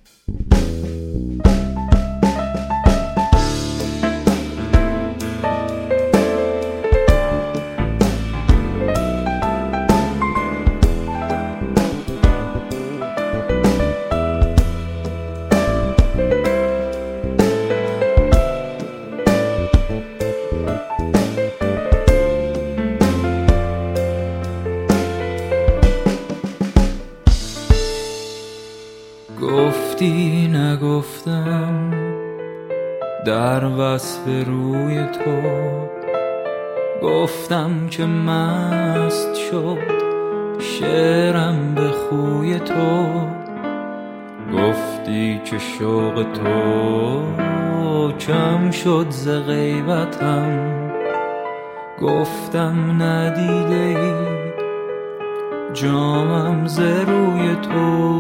گفتی نگفتم در وصف روی تو، گفتم که مست شد شعرم به خوی تو. گفتی که شوق تو کم شد ز غیبتم، گفتم ندیده ای جامم ز روی تو.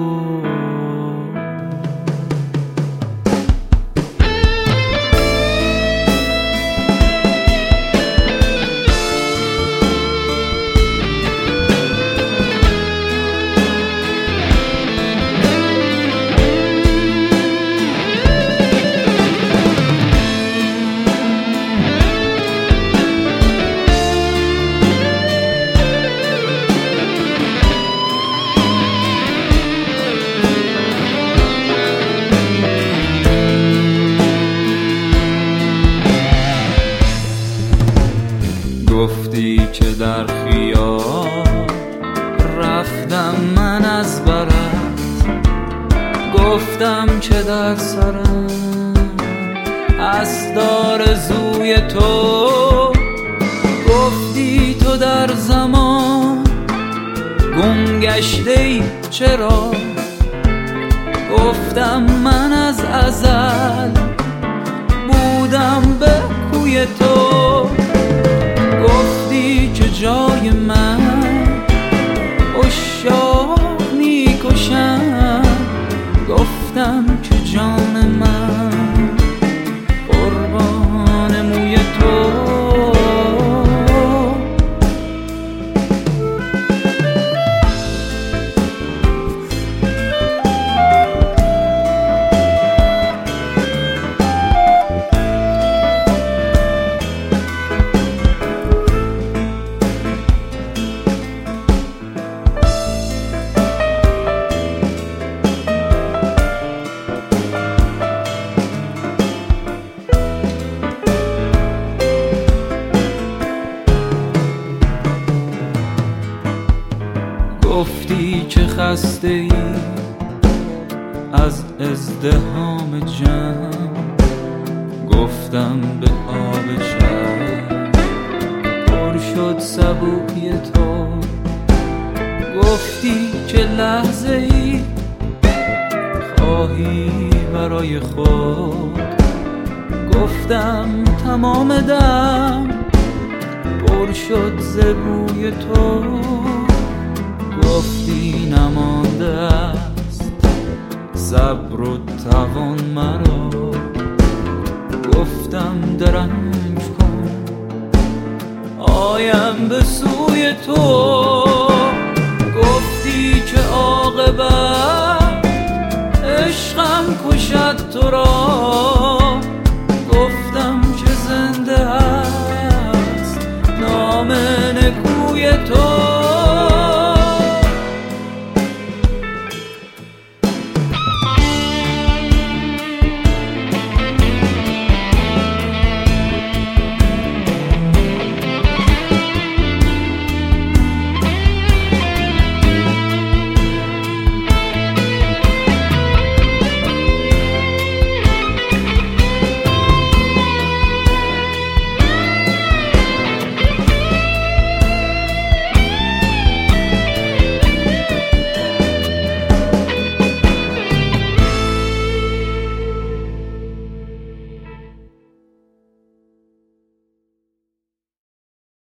گفتی که در خیال رفتم من از برت، گفتم که در سرم هست آرزوی تو. گفتی تو در زمان گم گشته ای چرا، گفتم من از ازل بودم به کوی تو. گفتی که جای من عشاق میکشن، گفتم که جان من قربان موی تو. گفتی که خسته ای از ازدحام جمع، گفتم به آب شب پر شد سبوی تو. گفتی که لحظه ای خواهی برای خود، گفتم تمام دم پر شد ز بوی تو. گفتی نمانده است صبر و توان مرا، گفتم درنگ کن آیم به سوی تو. گفتی که عاقبت عشقم کشد تو را،